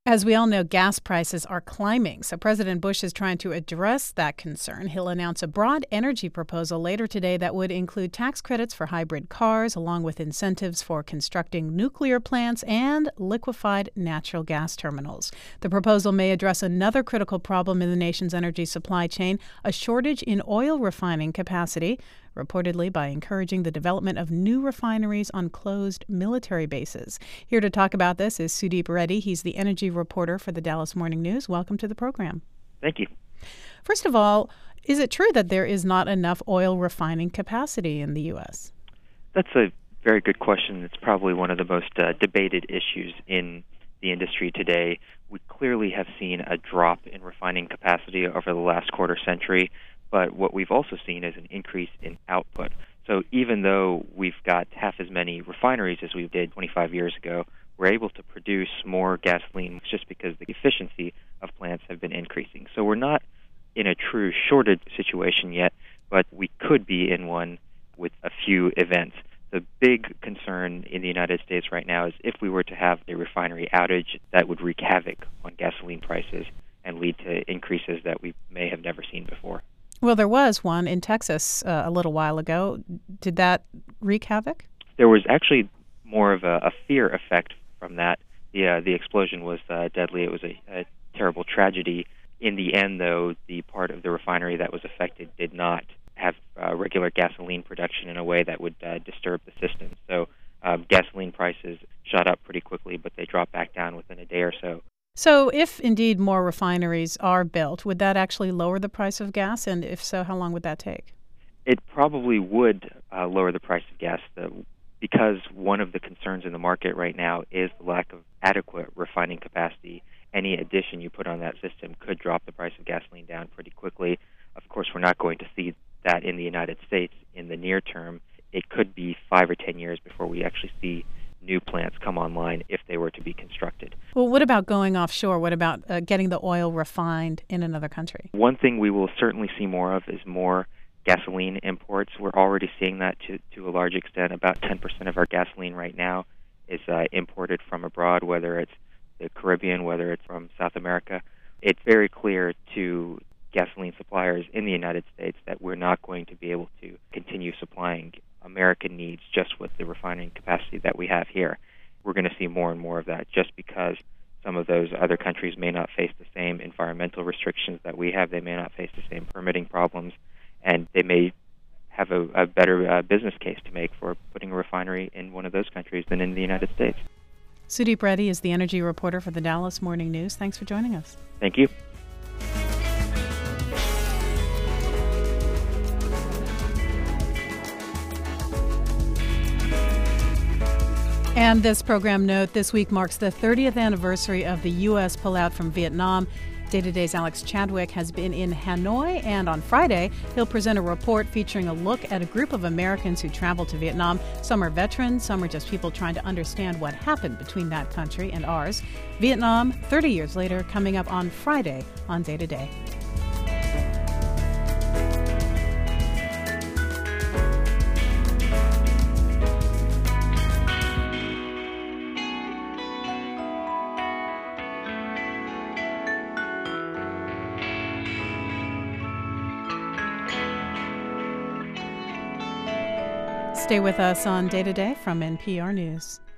As we all know, gas prices are climbing, so President Bush is trying to address that concern. He'll announce a broad energy proposal later today that would include tax credits for hybrid cars, along with incentives for constructing nuclear plants and liquefied natural gas terminals. The proposal may address another critical problem in the nation's energy supply chain, a shortage in oil refining capacity, reportedly by encouraging the development of new refineries on closed military bases. Here to talk about this is Sudeep Reddy. He's the energy reporter for the Dallas Morning News. Welcome to the program. Thank you. First of all, is it true that there is not enough oil refining capacity in the U.S.? That's a very good question. It's probably one of the most debated issues in the industry today. We clearly have seen a drop in refining capacity over the last quarter century, but what we've also seen is an increase in output. So even though we've got half as many refineries as we did 25 years ago, we're able to produce more gasoline just because the efficiency of plants have been increasing. So we're not in a true shortage situation yet, but we could be in one with a few events. The big concern in the United States right now is if we were to have a refinery outage, that would wreak havoc on gasoline prices and lead to increases that we may have never seen before. Well, there was one in Texas a little while ago. Did that wreak havoc? There was actually more of a fear effect from that. The explosion was deadly. It was a terrible tragedy. In the end, though, the part of the refinery that was affected did not have regular gasoline production in a way that would disturb the system. So gasoline prices shot up pretty quickly, but they dropped back down within a day or so. So if indeed more refineries are built, would that actually lower the price of gas? And if so, how long would that take? It probably would lower the price of gas, because one of the concerns in the market right now is the lack of adequate refining capacity. Any addition you put on that system could drop the price of gasoline down pretty quickly. Of course, we're not going to see that in the United States in the near term. It could be 5 or 10 years before we actually see new plants come online if they were to be constructed. Well, what about going offshore? What about getting the oil refined in another country? One thing we will certainly see more of is more gasoline imports. We're already seeing that to a large extent. About 10% of our gasoline right now is imported from abroad, whether it's the Caribbean, whether it's from South America. It's very clear to gasoline suppliers in the United States that we're not going to be able to continue supplying American needs just with the refining capacity that we have here. We're going to see more and more of that just because some of those other countries may not face the same environmental restrictions that we have. They may not face the same permitting problems, and they may have a better business case to make for putting a refinery in one of those countries than in the United States. Sudeep Reddy is the energy reporter for the Dallas Morning News. Thanks for joining us. Thank you. And this program note, this week marks the 30th anniversary of the U.S. pullout from Vietnam. Day to Day's Alex Chadwick has been in Hanoi, and on Friday, he'll present a report featuring a look at a group of Americans who traveled to Vietnam. Some are veterans, some are just people trying to understand what happened between that country and ours. Vietnam, 30 years later, coming up on Friday on Day to Day. Stay with us on Day to Day from NPR News.